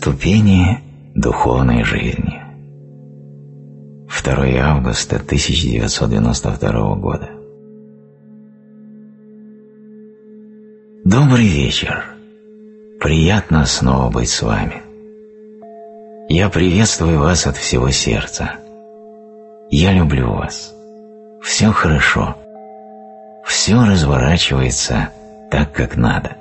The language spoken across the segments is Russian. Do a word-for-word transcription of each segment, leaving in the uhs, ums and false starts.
Ступени духовной жизни. второе августа тысяча девятьсот девяносто второго года. Добрый вечер. Приятно снова быть с вами. Я приветствую вас от всего сердца. Я люблю вас. Все хорошо. Все разворачивается так, как надо.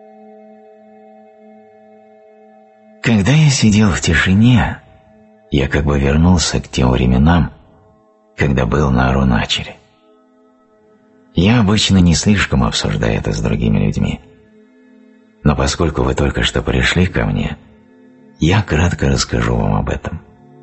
Когда я сидел в тишине, я как бы вернулся к тем временам, когда был на Аруначале. Я обычно не слишком обсуждаю это с другими людьми, но поскольку вы только что пришли ко мне, я кратко расскажу вам об этом.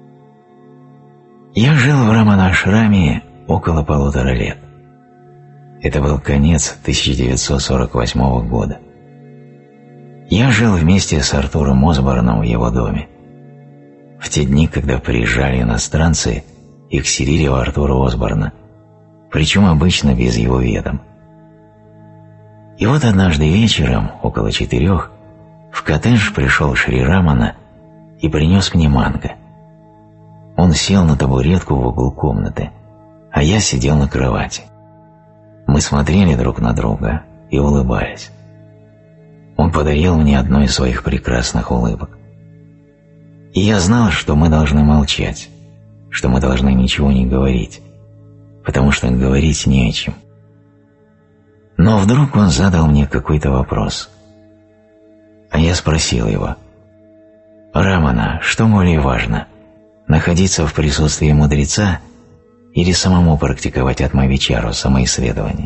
Я жил в Рамана-ашраме около полутора лет. Это был конец тысяча девятьсот сорок восьмого года. Я жил вместе с Артуром Осборном в его доме. В те дни, когда приезжали иностранцы, их селили у Артура Осборна, причем обычно без его ведома. И вот однажды вечером, около четырех, в коттедж пришел Шри Рамана и принес мне манго. Он сел на табуретку в углу комнаты, а я сидел на кровати. Мы смотрели друг на друга и улыбались. Он подарил мне одну из своих прекрасных улыбок. И я знал, что мы должны молчать, что мы должны ничего не говорить, потому что говорить не о чем. Но вдруг он задал мне какой-то вопрос. А я спросил его: «Рамана, что более важно, находиться в присутствии мудреца или самому практиковать атма-вичару, самоисследование?»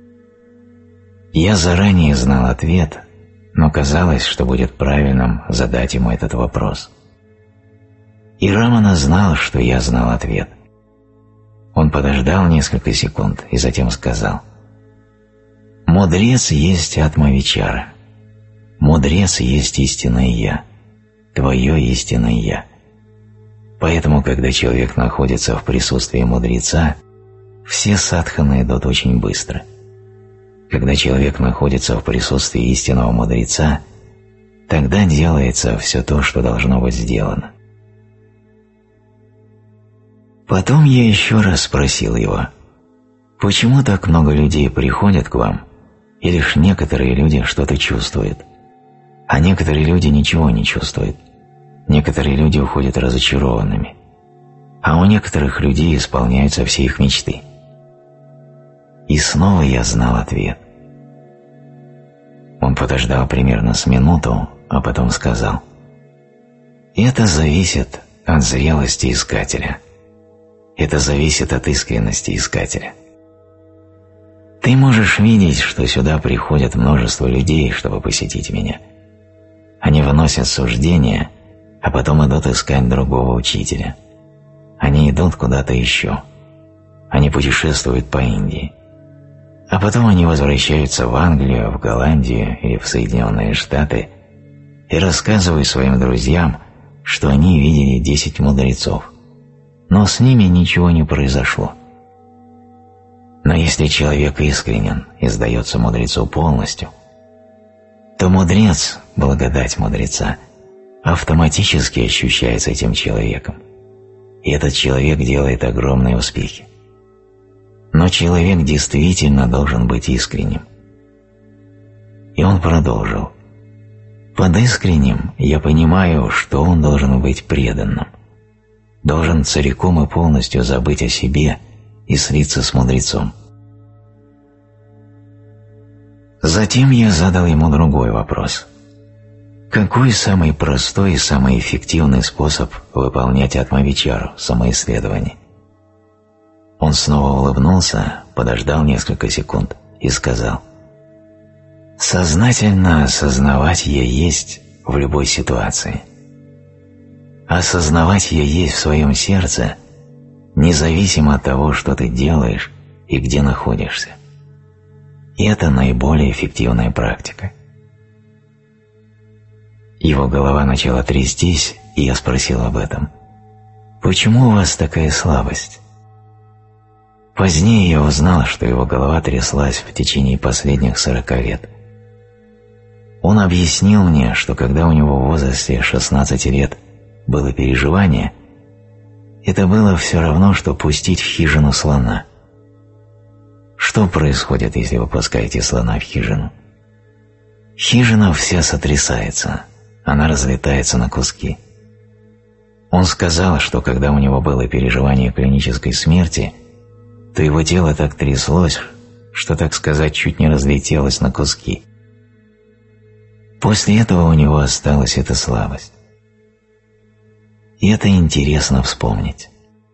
Я заранее знал ответ, но казалось, что будет правильным задать ему этот вопрос. И Рамана знал, что я знал ответ. Он подождал несколько секунд и затем сказал: «Мудрец есть атма-вичара. Мудрец есть истинное Я, твое истинное Я. Поэтому, когда человек находится в присутствии мудреца, все садханы идут очень быстро. Когда человек находится в присутствии истинного мудреца, тогда делается все то, что должно быть сделано». Потом я еще раз спросил его: «Почему так много людей приходят к вам, и лишь некоторые люди что-то чувствуют, а некоторые люди ничего не чувствуют? Некоторые люди уходят разочарованными, а у некоторых людей исполняются все их мечты». И снова я знал ответ. Он подождал примерно с минуту, а потом сказал: «Это зависит от зрелости искателя. Это зависит от искренности искателя. Ты можешь видеть, что сюда приходят множество людей, чтобы посетить меня. Они выносят суждения, а потом идут искать другого учителя. Они идут куда-то еще. Они путешествуют по Индии. А потом они возвращаются в Англию, в Голландию или в Соединенные Штаты и рассказывают своим друзьям, что они видели десять мудрецов, но с ними ничего не произошло. Но если человек искренен и сдается мудрецу полностью, то мудрец, благодать мудреца, автоматически ощущается этим человеком, и этот человек делает огромные успехи. Но человек действительно должен быть искренним». И он продолжил: «Под искренним я понимаю, что он должен быть преданным, должен целиком и полностью забыть о себе и слиться с мудрецом». Затем я задал ему другой вопрос: какой самый простой и самый эффективный способ выполнять атма-вичару, самоисследование? Он снова улыбнулся, подождал несколько секунд и сказал: «Сознательно осознавать я есть в любой ситуации. Осознавать я есть в своем сердце, независимо от того, что ты делаешь и где находишься. И это наиболее эффективная практика». Его голова начала трястись, и я спросил об этом: «Почему у вас такая слабость?» Позднее я узнал, что его голова тряслась в течение последних сорока лет. Он объяснил мне, что когда у него в возрасте шестнадцати лет было переживание, это было все равно, что пустить в хижину слона. Что происходит, если вы пускаете слона в хижину? Хижина вся сотрясается, она разлетается на куски. Он сказал, что когда у него было переживание клинической смерти, то его тело так тряслось, что, так сказать, чуть не разлетелось на куски. После этого у него осталась эта слабость. И это интересно вспомнить.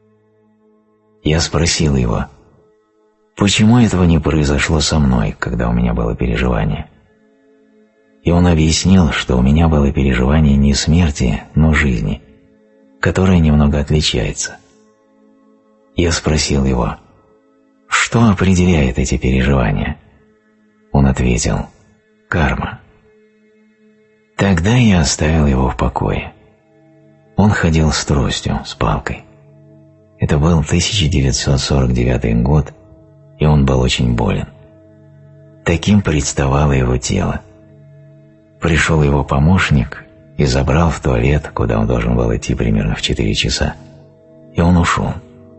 Я спросил его, почему этого не произошло со мной, когда у меня было переживание? И он объяснил, что у меня было переживание не смерти, но жизни, которое немного отличается. Я спросил его, что определяет эти переживания? Он ответил, карма. Тогда я оставил его в покое. Он ходил с тростью, с палкой. Это был тысяча девятьсот сорок девятый год, и он был очень болен. Таким представало его тело. Пришел его помощник и забрал в туалет, куда он должен был идти примерно в четыре часа, и он ушел.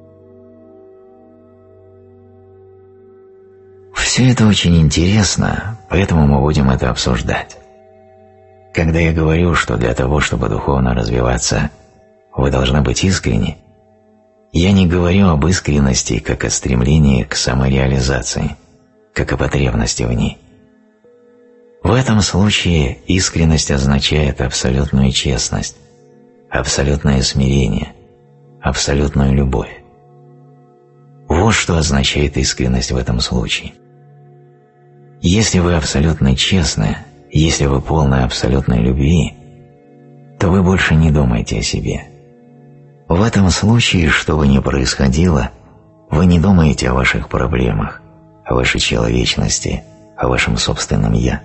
Все это очень интересно, поэтому мы будем это обсуждать. Когда я говорю, что для того, чтобы духовно развиваться, вы должны быть искренни, я не говорю об искренности как о стремлении к самореализации, как о потребности в ней. В этом случае искренность означает абсолютную честность, абсолютное смирение, абсолютную любовь. Вот что означает искренность в этом случае. Если вы абсолютно честны, если вы полны абсолютной любви, то вы больше не думаете о себе. В этом случае, что бы ни происходило, вы не думаете о ваших проблемах, о вашей человечности, о вашем собственном «я».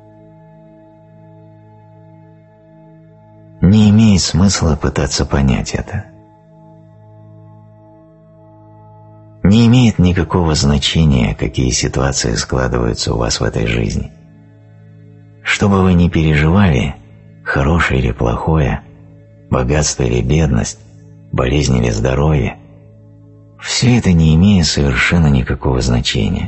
Не имеет смысла пытаться понять это. Не имеет никакого значения, какие ситуации складываются у вас в этой жизни. Что бы вы ни переживали, хорошее или плохое, богатство или бедность, болезнь или здоровье, все это не имеет совершенно никакого значения.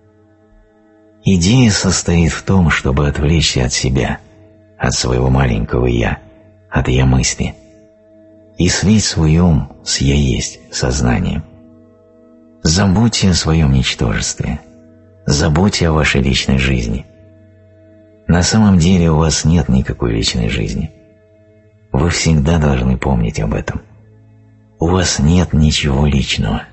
Идея состоит в том, чтобы отвлечься от себя, от своего маленького «я», от «я-мысли», и слить свой ум с «я есть» сознанием. Забудьте о своем ничтожестве, забудьте о вашей личной жизни. На самом деле у вас нет никакой личной жизни. Вы всегда должны помнить об этом. У вас нет ничего личного.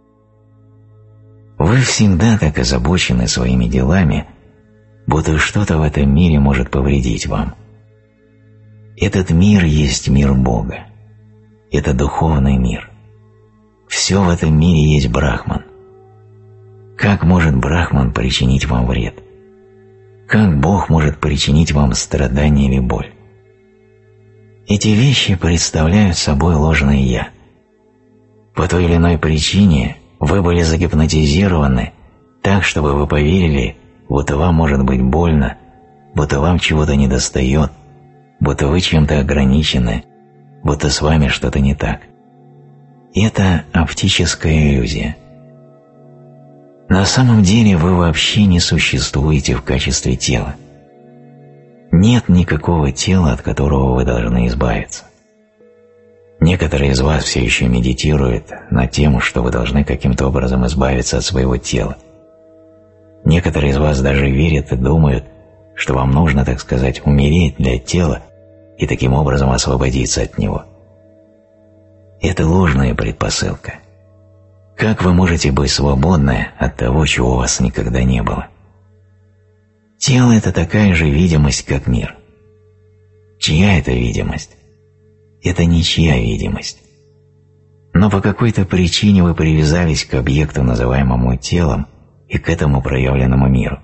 Вы всегда так озабочены своими делами, будто что-то в этом мире может повредить вам. Этот мир есть мир Бога. Это духовный мир. Все в этом мире есть Брахман. Как может Брахман причинить вам вред? Как Бог может причинить вам страдание или боль? Эти вещи представляют собой ложное «я». По той или иной причине вы были загипнотизированы так, чтобы вы поверили, будто вам может быть больно, будто вам чего-то недостает, будто вы чем-то ограничены, будто с вами что-то не так. Это оптическая иллюзия. На самом деле вы вообще не существуете в качестве тела. Нет никакого тела, от которого вы должны избавиться. Некоторые из вас все еще медитируют на тему, что вы должны каким-то образом избавиться от своего тела. Некоторые из вас даже верят и думают, что вам нужно, так сказать, умереть для тела и таким образом освободиться от него. Это ложная предпосылка. Как вы можете быть свободны от того, чего у вас никогда не было? Тело – это такая же видимость, как мир. Чья это видимость? Это ничья видимость. Но по какой-то причине вы привязались к объекту, называемому телом, и к этому проявленному миру.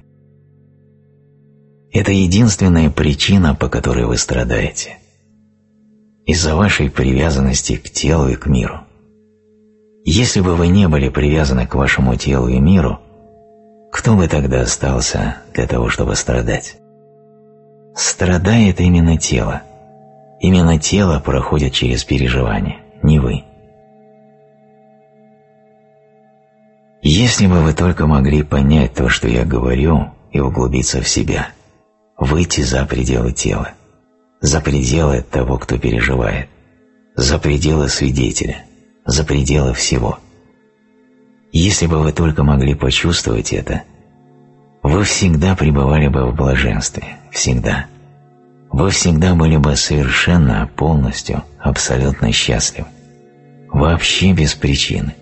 Это единственная причина, по которой вы страдаете. Из-за вашей привязанности к телу и к миру. Если бы вы не были привязаны к вашему телу и миру, кто бы тогда остался для того, чтобы страдать? Страдает именно тело. Именно тело проходит через переживания, не вы. Если бы вы только могли понять то, что я говорю, и углубиться в себя, выйти за пределы тела, за пределы того, кто переживает, за пределы свидетеля, за пределы всего. Если бы вы только могли почувствовать это, вы всегда пребывали бы в блаженстве, всегда. Вы всегда были бы совершенно, полностью, абсолютно счастливы. Вообще без причины.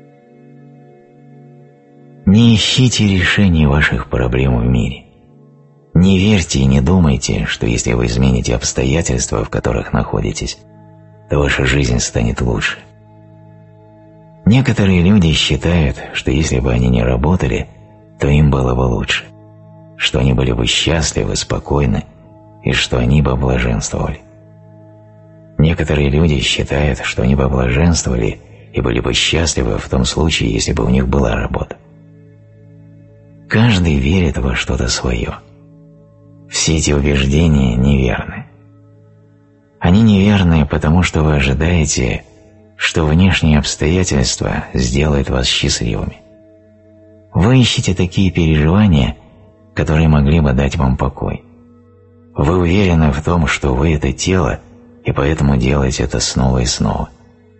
Не ищите решений ваших проблем в мире. Не верьте и не думайте, что если вы измените обстоятельства, в которых находитесь, то ваша жизнь станет лучше. Некоторые люди считают, что если бы они не работали, то им было бы лучше, что они были бы счастливы, спокойны, и что они бы блаженствовали. Некоторые люди считают, что они бы блаженствовали и были бы счастливы в том случае, если бы у них была работа. Каждый верит во что-то свое. Все эти убеждения неверны. Они неверны, потому что вы ожидаете, что внешние обстоятельства сделают вас счастливыми. Вы ищете такие переживания, которые могли бы дать вам покой. Вы уверены в том, что вы – это тело, и поэтому делаете это снова и снова.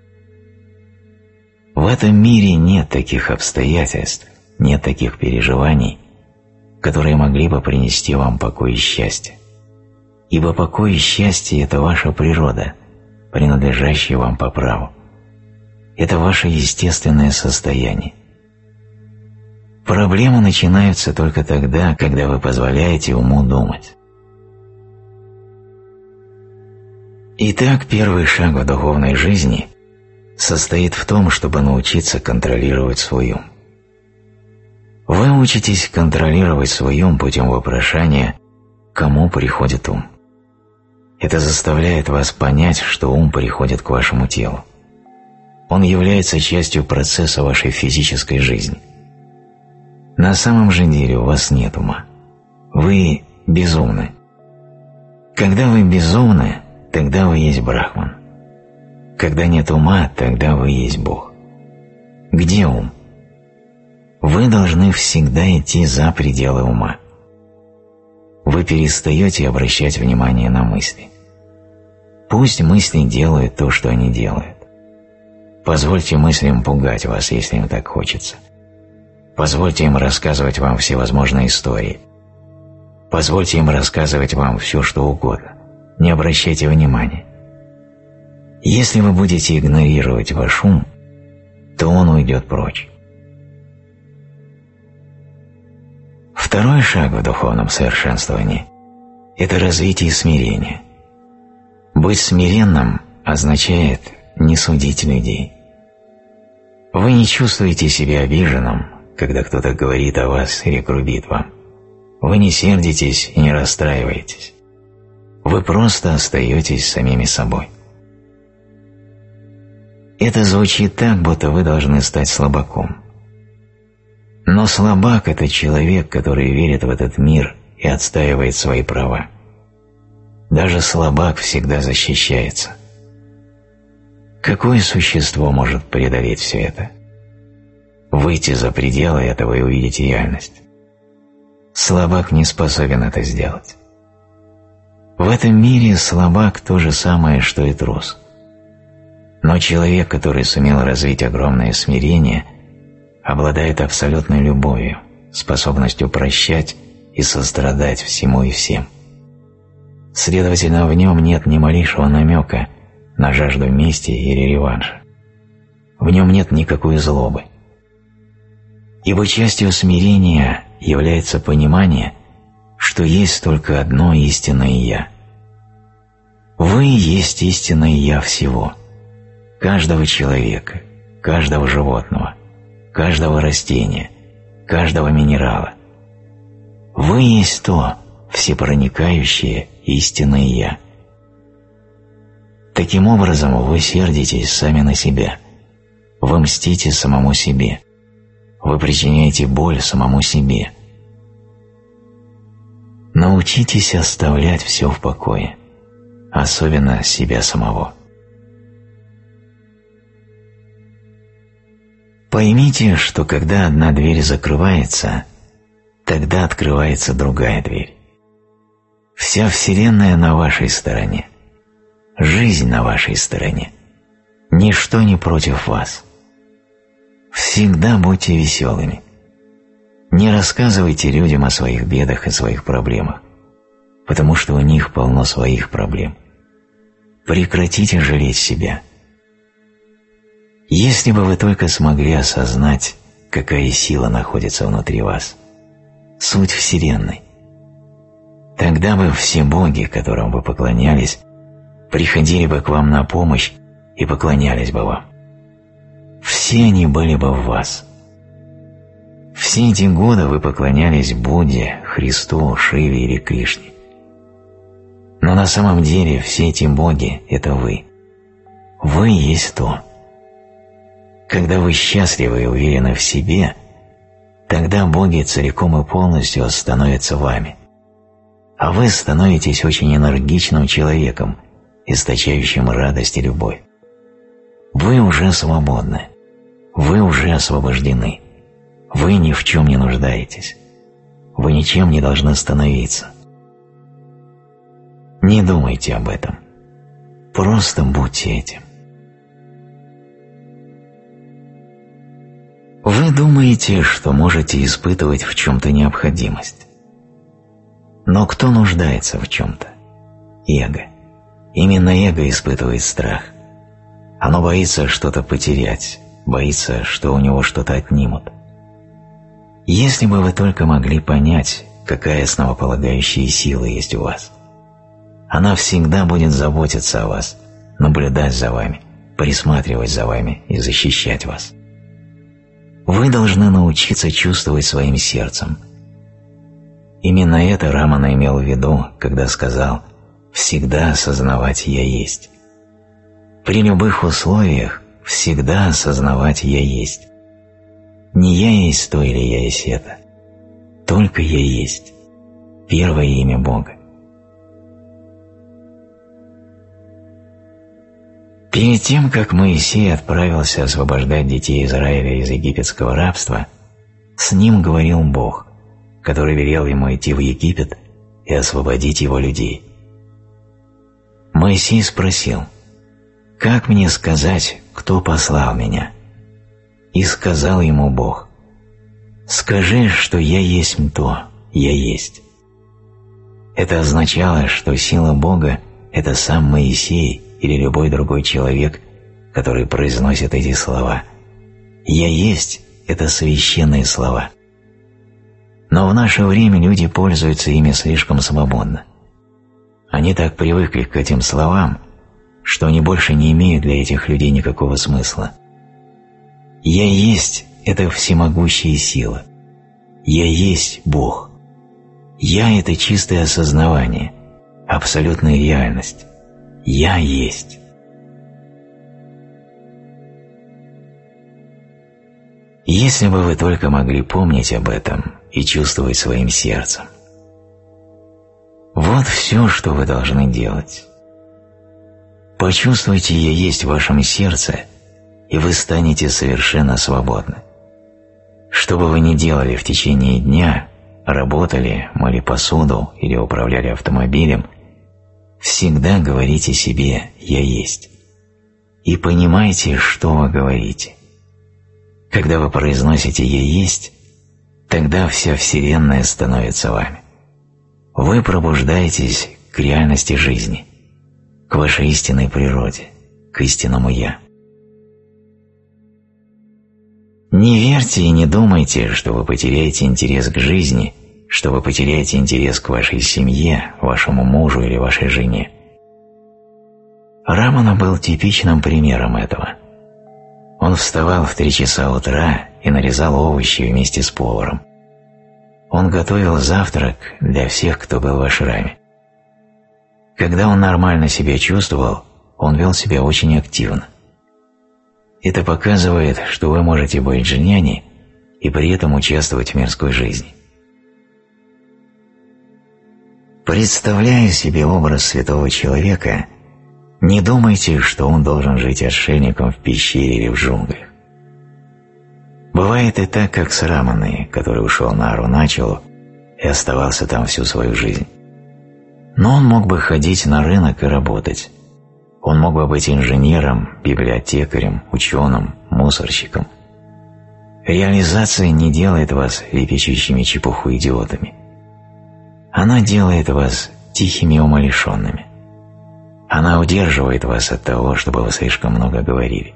В этом мире нет таких обстоятельств, нет таких переживаний, которые могли бы принести вам покой и счастье. Ибо покой и счастье – это ваша природа, принадлежащая вам по праву. Это ваше естественное состояние. Проблемы начинаются только тогда, когда вы позволяете уму думать. Итак, первый шаг в духовной жизни состоит в том, чтобы научиться контролировать свой ум. Вы учитесь контролировать свой ум путем вопрошания, кому приходит ум. Это заставляет вас понять, что ум приходит к вашему телу. Он является частью процесса вашей физической жизни. На самом же деле у вас нет ума. Вы безумны. Когда вы безумны, тогда вы есть Брахман. Когда нет ума, тогда вы есть Бог. Где ум? Вы должны всегда идти за пределы ума. Вы перестаете обращать внимание на мысли. Пусть мысли делают то, что они делают. Позвольте мыслям пугать вас, если им так хочется. Позвольте им рассказывать вам всевозможные истории. Позвольте им рассказывать вам все, что угодно. Не обращайте внимания. Если вы будете игнорировать ваш ум, то он уйдет прочь. Второй шаг в духовном совершенствовании – это развитие смирения. Быть смиренным означает не судить людей. Вы не чувствуете себя обиженным, когда кто-то говорит о вас или грубит вам. Вы не сердитесь и не расстраиваетесь. Вы просто остаетесь самими собой. Это звучит так, будто вы должны стать слабаком. Но слабак – это человек, который верит в этот мир и отстаивает свои права. Даже слабак всегда защищается. Какое существо может преодолеть все это? Выйти за пределы этого и увидеть реальность. Слабак не способен это сделать. В этом мире слабак то же самое, что и трус. Но человек, который сумел развить огромное смирение, обладает абсолютной любовью, способностью прощать и сострадать всему и всем. Следовательно, в нем нет ни малейшего намека на жажду мести или реванша. В нем нет никакой злобы. Ибо частью смирения является понимание, что есть только одно истинное «Я». Вы есть истинное «Я» всего, каждого человека, каждого животного, каждого растения, каждого минерала. Вы есть то всепроникающее истинное «Я». Таким образом, вы сердитесь сами на себя, вы мстите самому себе, вы причиняете боль самому себе. Научитесь оставлять все в покое, особенно себя самого. Поймите, что когда одна дверь закрывается, тогда открывается другая дверь. Вся Вселенная на вашей стороне, жизнь на вашей стороне, ничто не против вас. Всегда будьте веселыми. Не рассказывайте людям о своих бедах и своих проблемах, потому что у них полно своих проблем. Прекратите жалеть себя. Если бы вы только смогли осознать, какая сила находится внутри вас, суть Вселенной, тогда бы все боги, которым вы поклонялись, приходили бы к вам на помощь и поклонялись бы вам. Все они были бы в вас. Все эти годы вы поклонялись Будде, Христу, Шиве или Кришне. Но на самом деле все эти боги – это вы. Вы есть то. Когда вы счастливы и уверены в себе, тогда боги целиком и полностью становятся вами. А вы становитесь очень энергичным человеком, источающим радость и любовь. Вы уже свободны. Вы уже освобождены. Вы ни в чем не нуждаетесь. Вы ничем не должны становиться. Не думайте об этом. Просто будьте этим. Вы думаете, что можете испытывать в чем-то необходимость. Но кто нуждается в чем-то? Эго. Именно эго испытывает страх. Оно боится что-то потерять, боится, что у него что-то отнимут. Если бы вы только могли понять, какая основополагающая сила есть у вас, она всегда будет заботиться о вас, наблюдать за вами, присматривать за вами и защищать вас. Вы должны научиться чувствовать своим сердцем. Именно это Рамана имел в виду, когда сказал «всегда осознавать «я есть». При любых условиях всегда осознавать «я есть». Не «я есть то» или «я есть это». Только «я есть». Первое имя Бога. Перед тем, как Моисей отправился освобождать детей Израиля из египетского рабства, с ним говорил Бог, который велел ему идти в Египет и освободить его людей. Моисей спросил: «Как мне сказать, кто послал меня?» И сказал ему Бог: «Скажи, что я есть то, я есть». Это означало, что сила Бога – это сам Моисей или любой другой человек, который произносит эти слова. «Я есть» – это священные слова. Но в наше время люди пользуются ими слишком свободно. Они так привыкли к этим словам, что они больше не имеют для этих людей никакого смысла. «Я есть» – это всемогущая сила. «Я есть» – Бог. «Я» – это чистое осознавание, абсолютная реальность. «Я есть». Если бы вы только могли помнить об этом и чувствовать своим сердцем. Вот все, что вы должны делать. Почувствуйте «я есть» в вашем сердце, и вы станете совершенно свободны. Что бы вы ни делали в течение дня, работали, мыли посуду или управляли автомобилем, всегда говорите себе «я есть». И понимайте, что вы говорите. Когда вы произносите «я есть», тогда вся Вселенная становится вами. Вы пробуждаетесь к реальности жизни, к вашей истинной природе, к истинному «я». Не верьте и не думайте, что вы потеряете интерес к жизни, что вы потеряете интерес к вашей семье, вашему мужу или вашей жене. Рамана был типичным примером этого. Он вставал в три часа утра и нарезал овощи вместе с поваром. Он готовил завтрак для всех, кто был в ашраме. Когда он нормально себя чувствовал, он вел себя очень активно. Это показывает, что вы можете быть джняни и при этом участвовать в мирской жизни. Представляя себе образ святого человека, не думайте, что он должен жить отшельником в пещере или в джунглях. Бывает и так, как с Раманой, который ушел на Аруначалу и оставался там всю свою жизнь. Но он мог бы ходить на рынок и работать. Он мог бы быть инженером, библиотекарем, ученым, мусорщиком. Реализация не делает вас лепечущими чепуху идиотами. Она делает вас тихими умалишенными. Она удерживает вас от того, чтобы вы слишком много говорили.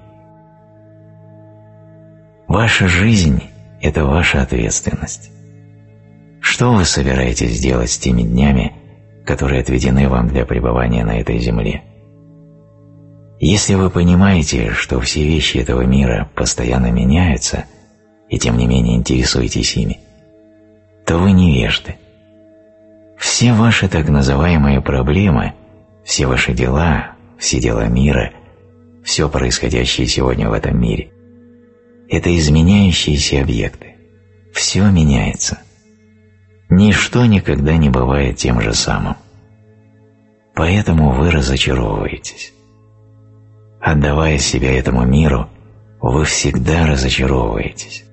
Ваша жизнь – это ваша ответственность. Что вы собираетесь делать с теми днями, которые отведены вам для пребывания на этой земле? Если вы понимаете, что все вещи этого мира постоянно меняются, и тем не менее интересуетесь ими, то вы невежды. Все ваши так называемые проблемы, все ваши дела, все дела мира, все происходящее сегодня в этом мире – это изменяющиеся объекты. Все меняется. Ничто никогда не бывает тем же самым. Поэтому вы разочаровываетесь. Отдавая себя этому миру, вы всегда разочаровываетесь.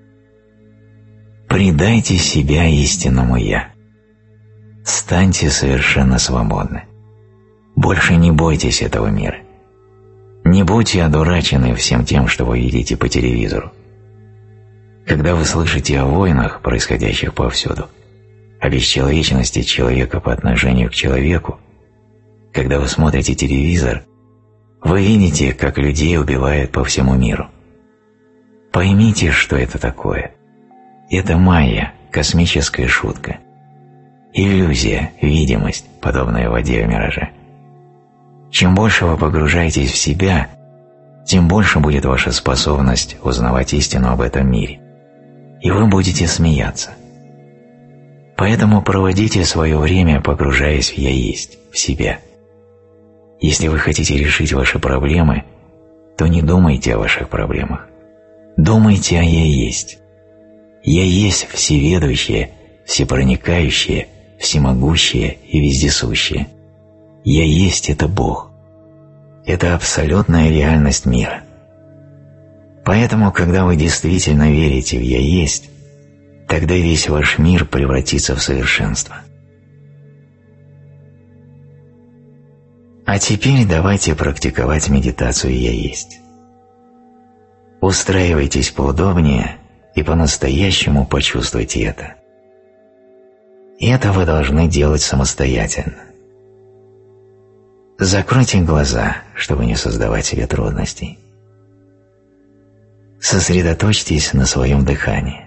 Предайте себя истинному «Я». Станьте совершенно свободны. Больше не бойтесь этого мира. Не будьте одурачены всем тем, что вы видите по телевизору. Когда вы слышите о войнах, происходящих повсюду, о бесчеловечности человека по отношению к человеку, когда вы смотрите телевизор, вы видите, как людей убивают по всему миру. Поймите, что это такое. Это майя, космическая шутка. Иллюзия, видимость, подобная воде в мираже. Чем больше вы погружаетесь в себя, тем больше будет ваша способность узнавать истину об этом мире. И вы будете смеяться. Поэтому проводите свое время, погружаясь в «Я есть», в себя. Если вы хотите решить ваши проблемы, то не думайте о ваших проблемах. Думайте о «Я есть». «Я есть» всеведущее, всепроникающее, всемогущее и вездесущее. «Я есть» – это Бог. Это абсолютная реальность мира. Поэтому, когда вы действительно верите в «Я есть», тогда весь ваш мир превратится в совершенство. А теперь давайте практиковать медитацию «Я есть». Устраивайтесь поудобнее и по-настоящему почувствуйте это. И это вы должны делать самостоятельно. Закройте глаза, чтобы не создавать себе трудностей. Сосредоточьтесь на своем дыхании.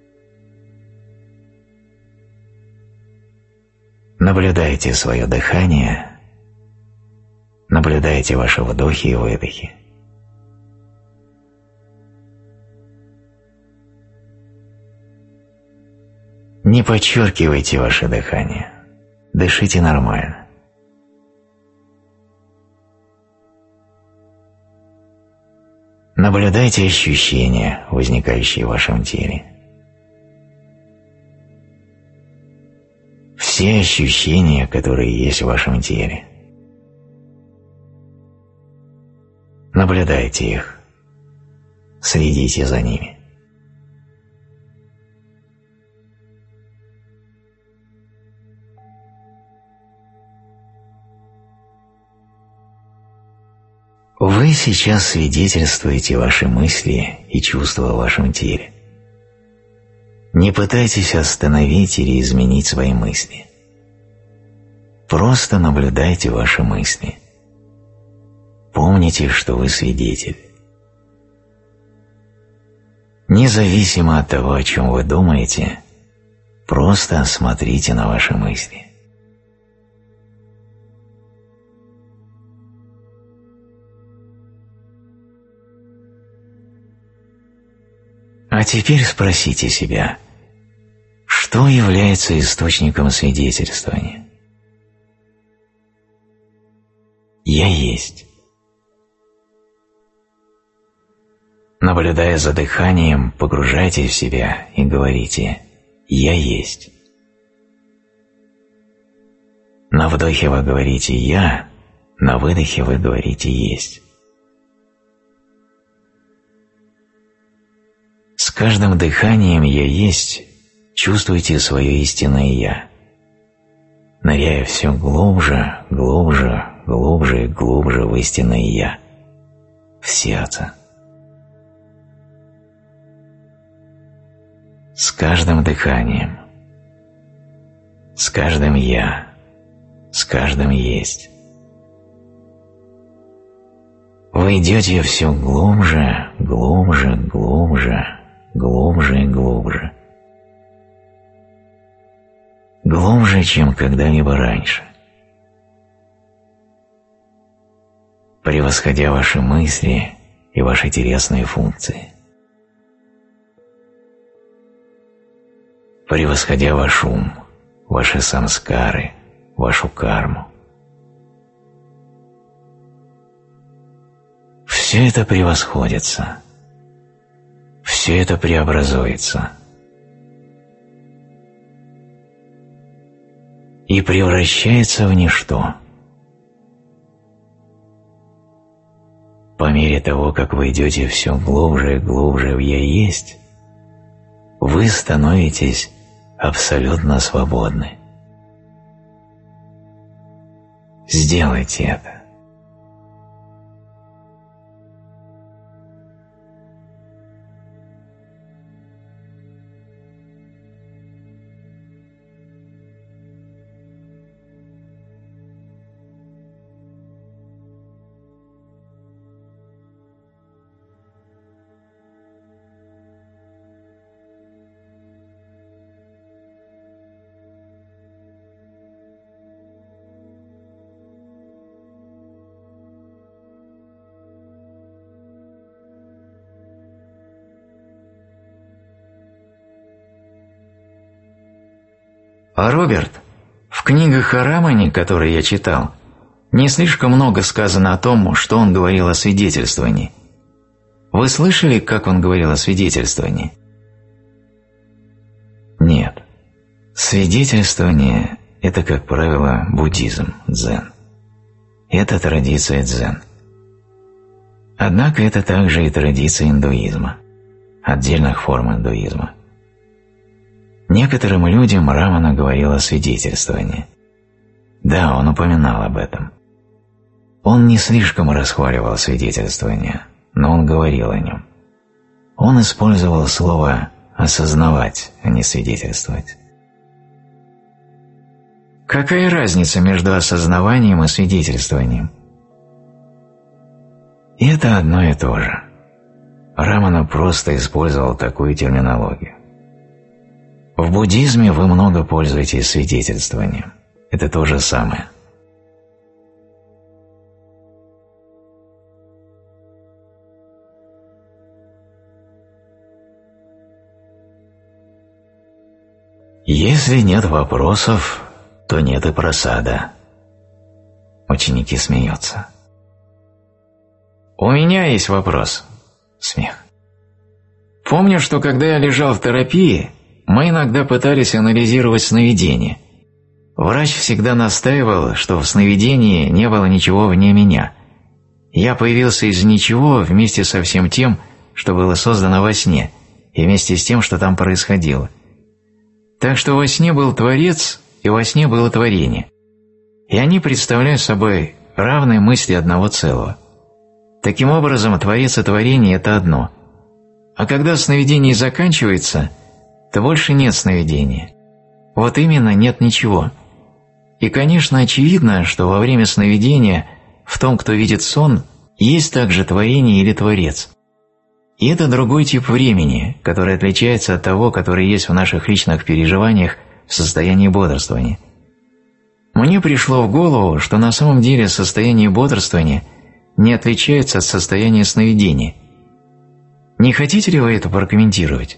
Наблюдайте свое дыхание, наблюдайте ваши вдохи и выдохи. Не подчеркивайте ваше дыхание, дышите нормально. Наблюдайте ощущения, возникающие в вашем теле. Все ощущения, которые есть в вашем теле. Наблюдайте их, следите за ними. Вы сейчас свидетельствуете ваши мысли и чувства в вашем теле. Не пытайтесь остановить или изменить свои мысли. Просто наблюдайте ваши мысли. Помните, что вы свидетель. Независимо от того, о чем вы думаете, просто смотрите на ваши мысли. А теперь спросите себя, что является источником свидетельствования? «Я есть». Наблюдая за дыханием, погружайтесь в себя и говорите «Я есть». На вдохе вы говорите «я», на выдохе вы говорите «есть». С каждым дыханием «я есть» чувствуйте свое истинное «я», ныряя все глубже, глубже, глубже и глубже в истинное «я», в сердце. С каждым дыханием, с каждым «я», с каждым «есть». Вы идете все глубже, глубже, глубже, глубже и глубже. Глубже, чем когда-либо раньше. Превосходя ваши мысли и ваши телесные функции. Превосходя ваш ум, ваши самскары, вашу карму. Все это превосходится, все это преобразуется и превращается в ничто. По мере того, как вы идете все глубже и глубже в «Я есть», вы становитесь абсолютно свободны. Сделайте это. А Роберт, в книгах о Рамане, которые я читал, не слишком много сказано о том, что он говорил о свидетельствовании. Вы слышали, как он говорил о свидетельствовании? Нет. Свидетельствование – это, как правило, буддизм, дзен. Это традиция дзен. Однако это также и традиция индуизма, отдельных форм индуизма. Некоторым людям Рамана говорил о свидетельствовании. Да, он упоминал об этом. Он не слишком расхваливал свидетельствование, но он говорил о нем. Он использовал слово «осознавать», а не «свидетельствовать». Какая разница между осознаванием и свидетельствованием? Это одно и то же. Рамана просто использовал такую терминологию. В буддизме вы много пользуетесь свидетельствованием. Это то же самое. Если нет вопросов, то нет и просада. Ученики смеются. У меня есть вопрос. Смех. Помню, что когда я лежал в терапии, мы иногда пытались анализировать сновидение. Врач всегда настаивал, что в сновидении не было ничего вне меня. Я появился из ничего вместе со всем тем, что было создано во сне, и вместе с тем, что там происходило. Так что во сне был Творец, и во сне было творение. И они представляют собой равные мысли одного целого. Таким образом, Творец и творение – это одно. А когда сновидение заканчивается, то больше нет сновидения. Вот именно нет ничего. И, конечно, очевидно, что во время сновидения в том, кто видит сон, есть также творение или Творец. И это другой тип времени, который отличается от того, который есть в наших личных переживаниях в состоянии бодрствования. Мне пришло в голову, что на самом деле состояние бодрствования не отличается от состояния сновидения. Не хотите ли вы это прокомментировать?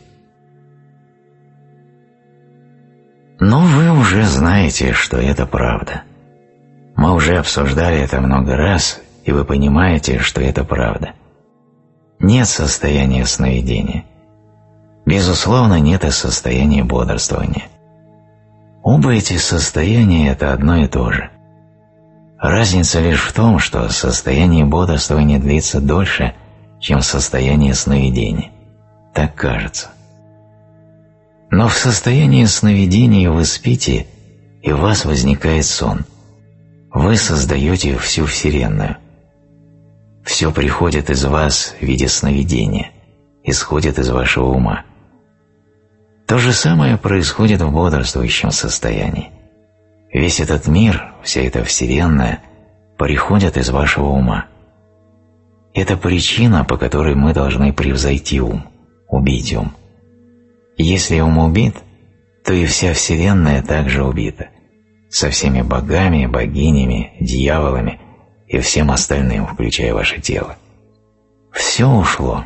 Но вы уже знаете, что это правда. Мы уже обсуждали это много раз, и вы понимаете, что это правда. Нет состояния сновидения. Безусловно, нет и состояния бодрствования. Оба эти состояния – это одно и то же. Разница лишь в том, что состояние бодрствования длится дольше, чем состояние сновидения. Так кажется. Но в состоянии сновидения вы спите, и у вас возникает сон. Вы создаете всю Вселенную. Все приходит из вас в виде сновидения, исходит из вашего ума. То же самое происходит в бодрствующем состоянии. Весь этот мир, вся эта Вселенная приходят из вашего ума. Это причина, по которой мы должны превзойти ум, убить ум. Если ум убит, то и вся Вселенная также убита, со всеми богами, богинями, дьяволами и всем остальным, включая ваше тело. Все ушло.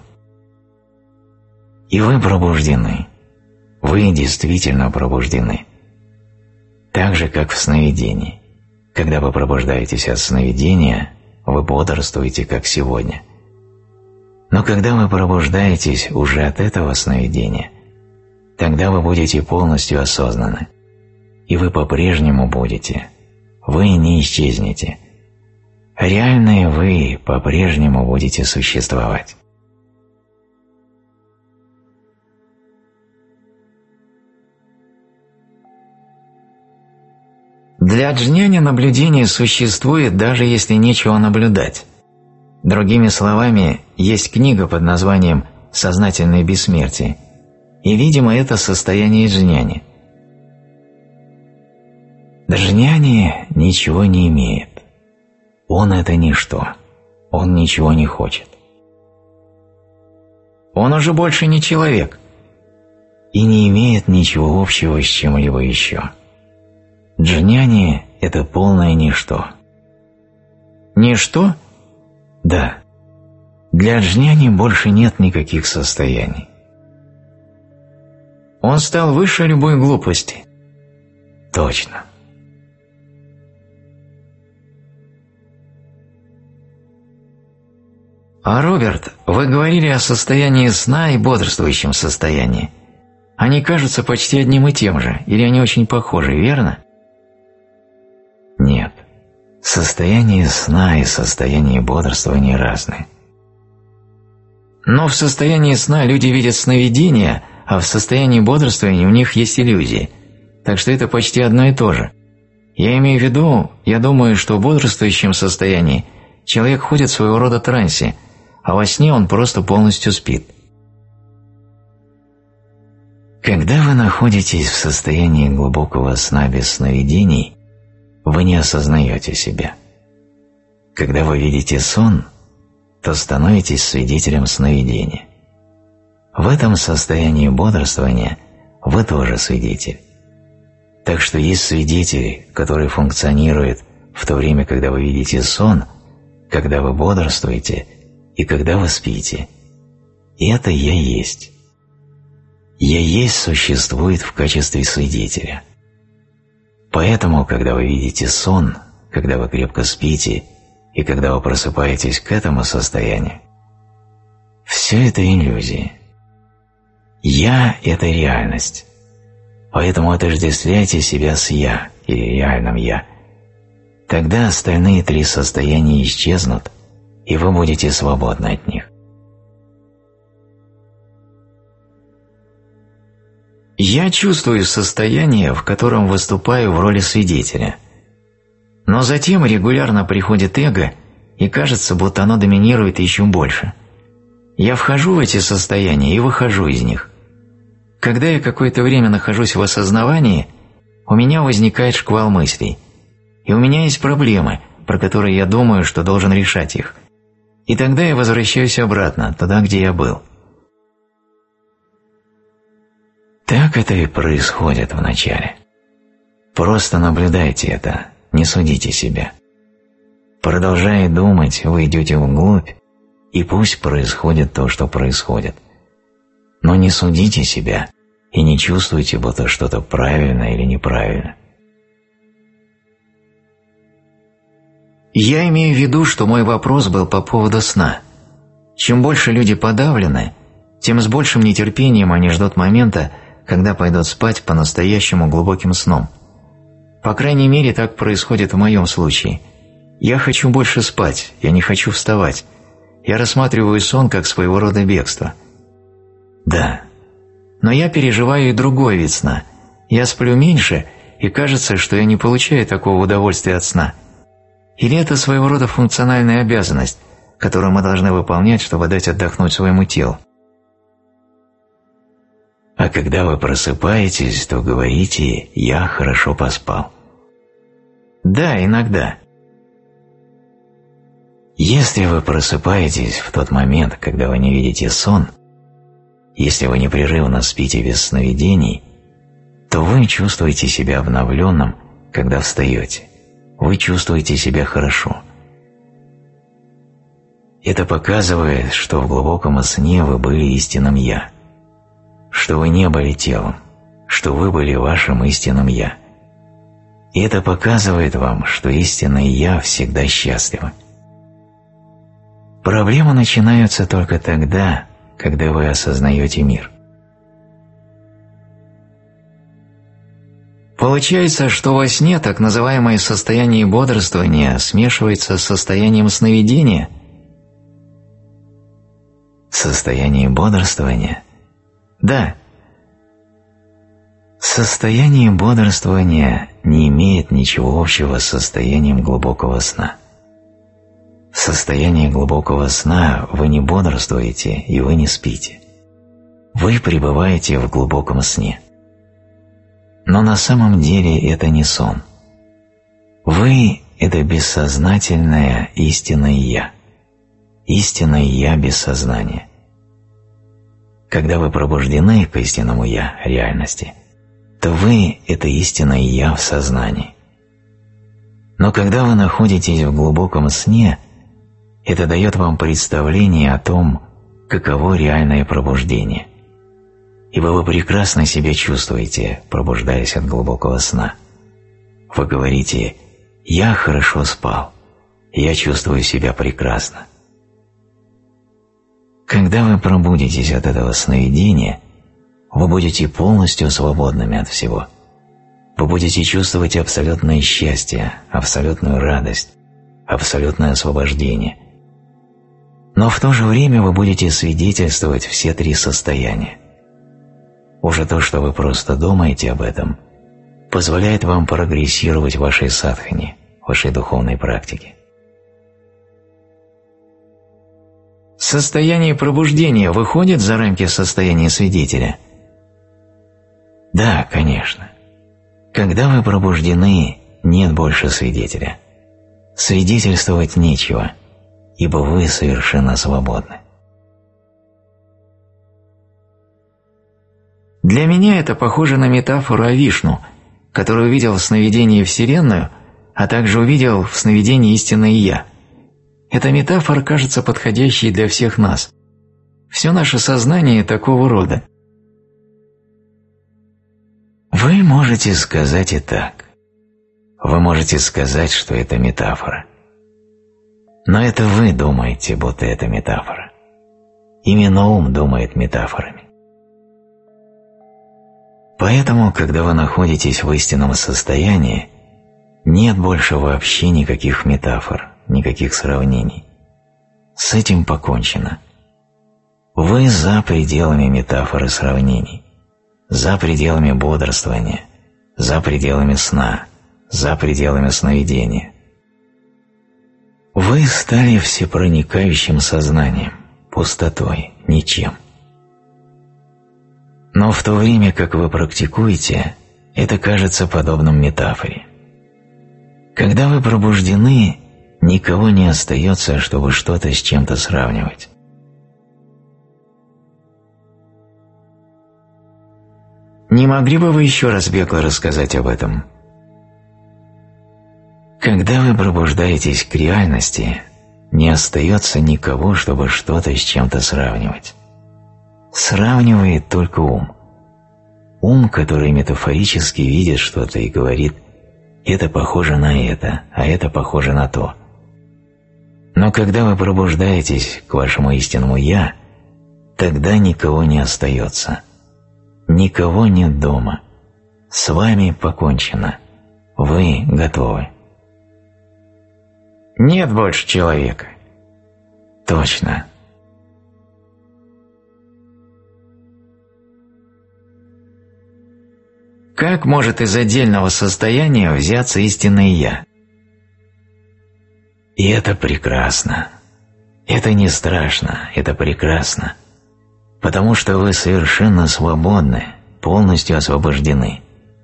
И вы пробуждены. Вы действительно пробуждены. Так же, как в сновидении. Когда вы пробуждаетесь от сновидения, вы бодрствуете, как сегодня. Но когда вы пробуждаетесь уже от этого сновидения, тогда вы будете полностью осознаны. И вы по-прежнему будете. Вы не исчезнете. Реальные вы по-прежнему будете существовать. Для джняни наблюдение существует, даже если нечего наблюдать. Другими словами, есть книга под названием «Сознательное бессмертие», и, видимо, это состояние джняни. Джняни ничего не имеет. Он – это ничто. Он ничего не хочет. Он уже больше не человек. И не имеет ничего общего с чем-либо еще. Джняни – это полное ничто. Ничто? Да. Для джняни больше нет никаких состояний. Он стал выше любой глупости. Точно. А, Роберт, вы говорили о состоянии сна и бодрствующем состоянии. Они кажутся почти одним и тем же, или они очень похожи, верно? Нет. Состояние сна и состояние бодрствования разные. Но в состоянии сна люди видят сновидения, а в состоянии бодрствования у них есть иллюзии. Так что это почти одно и то же. Я имею в виду, я думаю, что в бодрствующем состоянии человек ходит в своего рода трансе, а во сне он просто полностью спит. Когда вы находитесь в состоянии глубокого сна без сновидений, вы не осознаете себя. Когда вы видите сон, то становитесь свидетелем сновидения. В этом состоянии бодрствования вы тоже свидетель. Так что есть свидетель, который функционирует в то время, когда вы видите сон, когда вы бодрствуете и когда вы спите. И это «Я есть». «Я есть» существует в качестве свидетеля. Поэтому, когда вы видите сон, когда вы крепко спите и когда вы просыпаетесь к этому состоянию, все это иллюзии. «Я» – это реальность. Поэтому отождествляйте себя с «Я» или реальным «Я». Тогда остальные три состояния исчезнут, и вы будете свободны от них. Я чувствую состояние, в котором выступаю в роли свидетеля. Но затем регулярно приходит эго, и кажется, будто оно доминирует еще больше. Я вхожу в эти состояния и выхожу из них. Когда я какое-то время нахожусь в осознавании, у меня возникает шквал мыслей. И у меня есть проблемы, про которые я думаю, что должен решать их. И тогда я возвращаюсь обратно, туда, где я был. Так это и происходит вначале. Просто наблюдайте это, не судите себя. Продолжая думать, вы идете вглубь, и пусть происходит то, что происходит. Но не судите себя и не чувствуйте, будто что-то правильно или неправильно. Я имею в виду, что мой вопрос был по поводу сна. Чем больше люди подавлены, тем с большим нетерпением они ждут момента, когда пойдут спать по-настоящему глубоким сном. По крайней мере, так происходит в моем случае. Я хочу больше спать, я не хочу вставать. Я рассматриваю сон как своего рода бегство. Да, но я переживаю и другой вид сна. Я сплю меньше, и кажется, что я не получаю такого удовольствия от сна. Или это своего рода функциональная обязанность, которую мы должны выполнять, чтобы дать отдохнуть своему телу. А когда вы просыпаетесь, то говорите «я хорошо поспал». Да, иногда. Если вы просыпаетесь в тот момент, когда вы не видите сон, если вы непрерывно спите без сновидений, то вы чувствуете себя обновленным, когда встаете. Вы чувствуете себя хорошо. Это показывает, что в глубоком сне вы были истинным «я», что вы не были телом, что вы были вашим истинным «я». И это показывает вам, что истинное «я» всегда счастливо. Проблемы начинаются только тогда, когда вы осознаете мир. Получается, что во сне так называемое состояние бодрствования смешивается с состоянием сновидения? Состояние бодрствования? Да. Состояние бодрствования не имеет ничего общего с состоянием глубокого сна. В состоянии глубокого сна вы не бодрствуете и вы не спите. Вы пребываете в глубоком сне. Но на самом деле это не сон. Вы – это бессознательное истинное «я». Истинное «я» без сознания. Когда вы пробуждены к истинному «я» реальности, то вы – это истинное «я» в сознании. Но когда вы находитесь в глубоком сне, это дает вам представление о том, каково реальное пробуждение. Ибо вы прекрасно себя чувствуете, пробуждаясь от глубокого сна. Вы говорите «я хорошо спал, я чувствую себя прекрасно». Когда вы пробудетесь от этого сновидения, вы будете полностью свободными от всего. Вы будете чувствовать абсолютное счастье, абсолютную радость, абсолютное освобождение. Но в то же время вы будете свидетельствовать все три состояния. Уже то, что вы просто думаете об этом, позволяет вам прогрессировать в вашей садхане, вашей духовной практике. Состояние пробуждения выходит за рамки состояния свидетеля? Да, конечно. Когда вы пробуждены, нет больше свидетеля. Свидетельствовать нечего, ибо вы совершенно свободны. Для меня это похоже на метафору о Вишну, который увидел в сновидении Вселенную, а также увидел в сновидении истинное «Я». Эта метафора кажется подходящей для всех нас. Все наше сознание такого рода. Вы можете сказать и так. Вы можете сказать, что это метафора. Но это вы думаете, будто это метафора. Именно ум думает метафорами. Поэтому, когда вы находитесь в истинном состоянии, нет больше вообще никаких метафор, никаких сравнений. С этим покончено. Вы за пределами метафор и сравнений, за пределами бодрствования, за пределами сна, за пределами сновидения. Вы стали всепроникающим сознанием, пустотой, ничем. Но в то время, как вы практикуете, это кажется подобным метафоре. Когда вы пробуждены, никого не остается, чтобы что-то с чем-то сравнивать. Не могли бы вы еще раз бегло рассказать об этом? Когда вы пробуждаетесь к реальности, не остается никого, чтобы что-то с чем-то сравнивать. Сравнивает только ум. Ум, который метафорически видит что-то и говорит «это похоже на это, а это похоже на то». Но когда вы пробуждаетесь к вашему истинному «я», тогда никого не остается. Никого нет дома. С вами покончено. Вы готовы. Нет больше человека. Точно. Как может из отдельного состояния взяться истинное «Я»? И это прекрасно. Это не страшно, это прекрасно. Потому что вы совершенно свободны, полностью освобождены.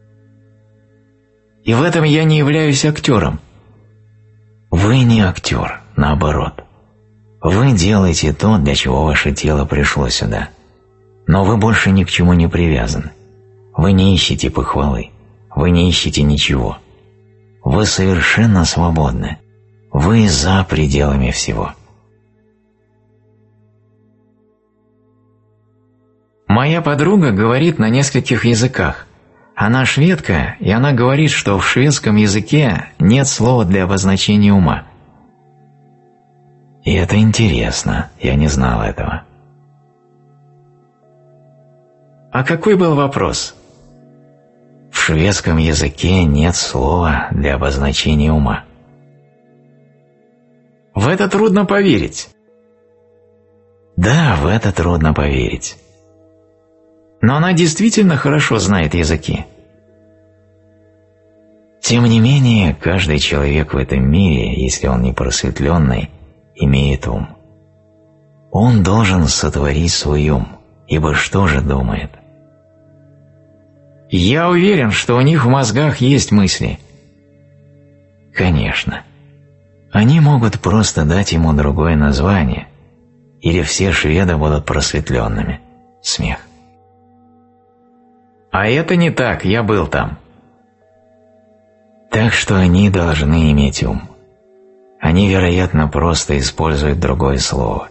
И в этом я не являюсь актером. Вы не актер, наоборот. Вы делаете то, для чего ваше тело пришло сюда. Но вы больше ни к чему не привязаны. Вы не ищете похвалы. Вы не ищете ничего. Вы совершенно свободны. Вы за пределами всего. Моя подруга говорит на нескольких языках. Она шведка, и она говорит, что в шведском языке нет слова для обозначения ума. И это интересно, я не знал этого. А какой был вопрос? В шведском языке нет слова для обозначения ума. В это трудно поверить. Да, в это трудно поверить. Но она действительно хорошо знает языки. Тем не менее, каждый человек в этом мире, если он не просветленный, имеет ум. Он должен сотворить свой ум, ибо что же думает? Я уверен, что у них в мозгах есть мысли. Конечно. Они могут просто дать ему другое название, или все шведы будут просветленными. Смех. А это не так, я был там. Так что они должны иметь ум. Они, вероятно, просто используют другое слово.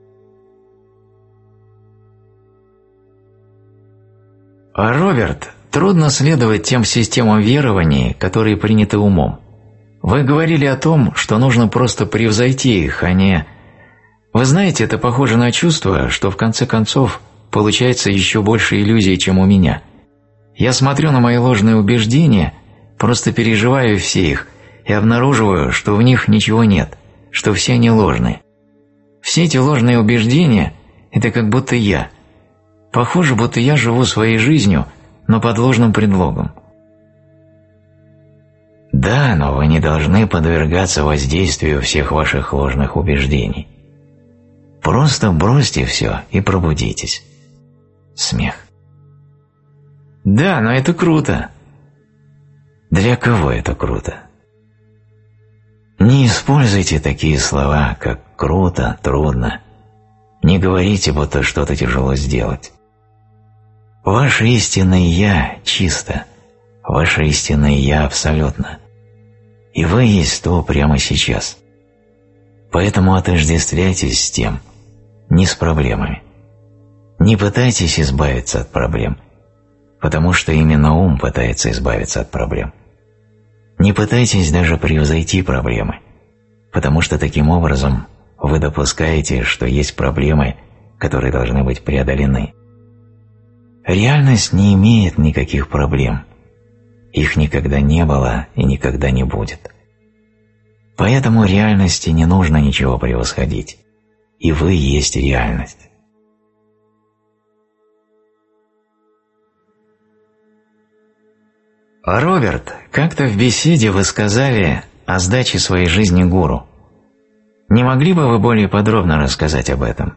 А Роберт, трудно следовать тем системам верований, которые приняты умом. Вы говорили о том, что нужно просто превзойти их, а не... Вы знаете, это похоже на чувство, что в конце концов получается еще больше иллюзий, чем у меня. Я смотрю на мои ложные убеждения, просто переживаю все их и обнаруживаю, что в них ничего нет, что все они ложные. Все эти ложные убеждения – это как будто я. Похоже, будто я живу своей жизнью, но под ложным предлогом. Да, но вы не должны подвергаться воздействию всех ваших ложных убеждений. Просто бросьте все и пробудитесь. Смех. Да, но это круто. Для кого это круто? Не используйте такие слова, как «круто», «трудно». Не говорите, будто что-то тяжело сделать. Ваше истинное «Я» чисто, ваше истинное «Я» абсолютно. И вы есть то прямо сейчас. Поэтому отождествляйтесь с тем, не с проблемами. Не пытайтесь избавиться от проблем, потому что именно ум пытается избавиться от проблем. Не пытайтесь даже превзойти проблемы, потому что таким образом вы допускаете, что есть проблемы, которые должны быть преодолены. Реальность не имеет никаких проблем. Их никогда не было и никогда не будет. Поэтому реальности не нужно ничего превосходить, и вы есть реальность. Роберт, как-то в беседе вы сказали о сдаче своей жизни гуру. Не могли бы вы более подробно рассказать об этом?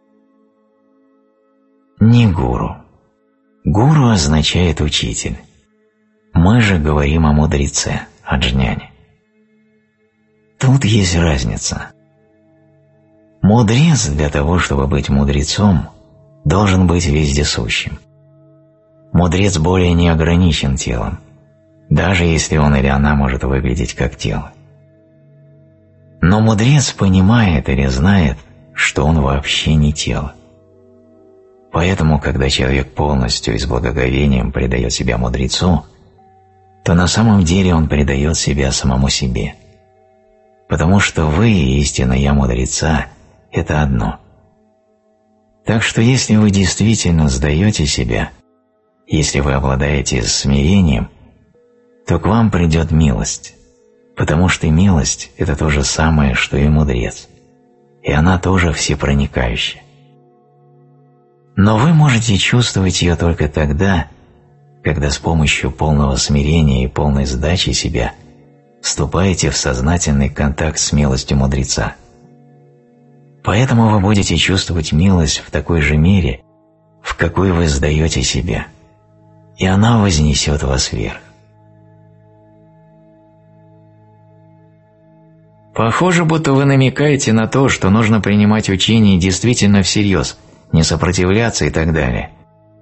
Не гуру. Гуру означает учитель. Мы же говорим о мудреце, о джняне. Тут есть разница. Мудрец для того, чтобы быть мудрецом, должен быть вездесущим. Мудрец более не ограничен телом, даже если он или она может выглядеть как тело. Но мудрец понимает или знает, что он вообще не тело. Поэтому, когда человек полностью и с благоговением предает себя мудрецу, то на самом деле он предает себя самому себе. Потому что вы, истинно я мудреца, это одно. Так что если вы действительно сдаете себя, если вы обладаете смирением, то к вам придет милость, потому что милость – это то же самое, что и мудрец, и она тоже всепроникающая. Но вы можете чувствовать ее только тогда, когда с помощью полного смирения и полной сдачи себя вступаете в сознательный контакт с милостью мудреца. Поэтому вы будете чувствовать милость в такой же мере, в какой вы сдаете себя, и она вознесет вас вверх. Похоже, будто вы намекаете на то, что нужно принимать учение действительно всерьез, не сопротивляться и так далее.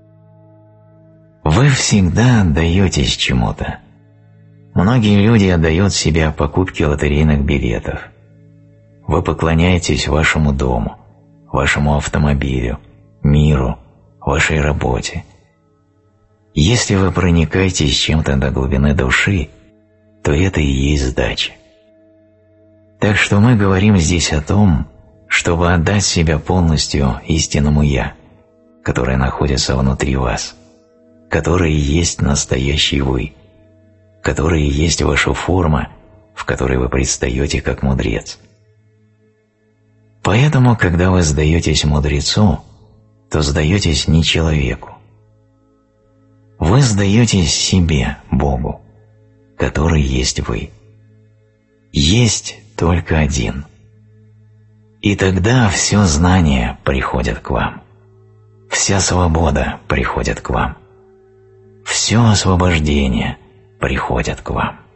Вы всегда отдаетесь чему-то. Многие люди отдают себя покупке лотерейных билетов. Вы поклоняетесь вашему дому, вашему автомобилю, миру, вашей работе. Если вы проникаетесь чем-то до глубины души, то это и есть сдача. Так что мы говорим здесь о том, чтобы отдать себя полностью истинному «Я», которое находится внутри вас, которое и есть настоящий вы, которое и есть ваша форма, в которой вы предстаете как мудрец. Поэтому, когда вы сдаетесь мудрецу, то сдаетесь не человеку. Вы сдаетесь себе, Богу, который есть вы. Есть только один. И тогда все знание приходит к вам. Вся свобода приходит к вам. Все освобождение приходит к вам.